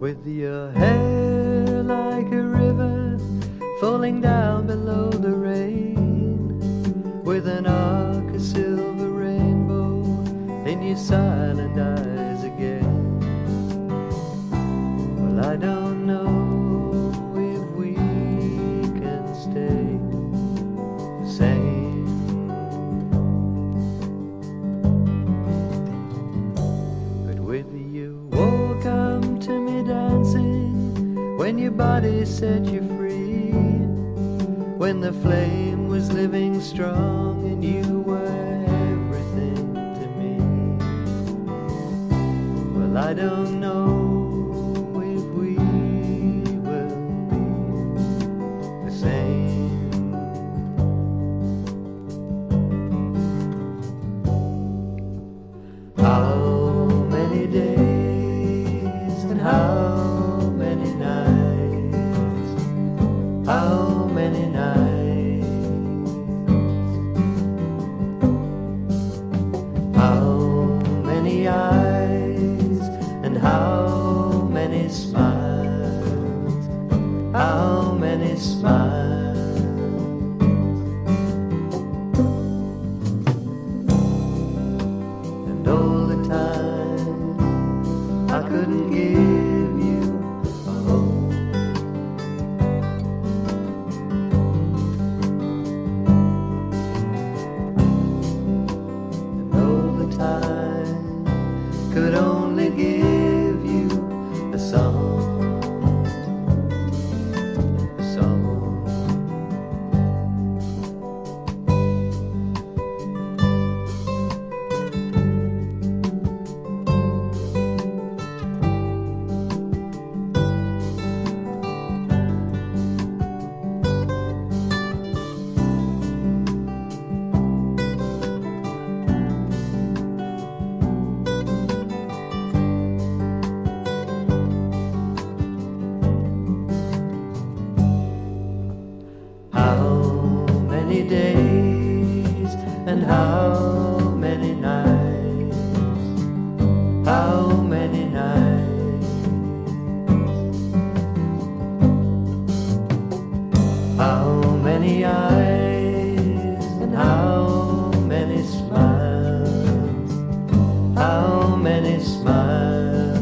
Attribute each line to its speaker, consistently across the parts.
Speaker 1: with your hair like a river falling down below the rain, with an arc of silver rainbow in your silent eyes again. Well, I don't know if we can stay the same. But with you oh come to me dancing, when your body set you free, when the flame was living strong and you were everything to me. Well, I don't know if we will be the same. How many days and how many nights, how many nights, how many eyes and how many smiles, how many smiles. And all the time I couldn't give you a home. And all the time could only give you a song, a song. How many days and how many nights, how many nights, how many eyes and how many smiles, how many smiles.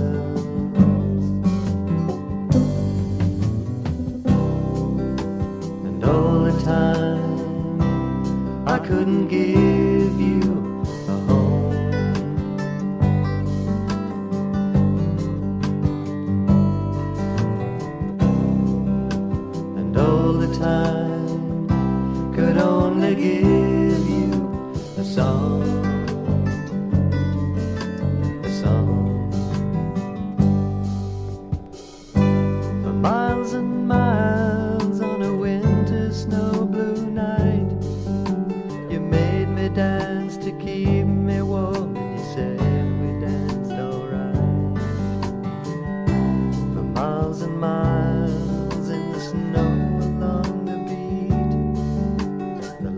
Speaker 1: And all the time I couldn't give you a home. And all the time could only give you a song, a song. For miles and miles on a winter snow blue night, you made me dance to keep me warm, and you said we danced alright. For miles and miles in the snow along the beat, the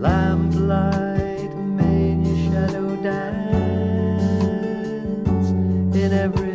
Speaker 1: lamplight made your shadow dance in every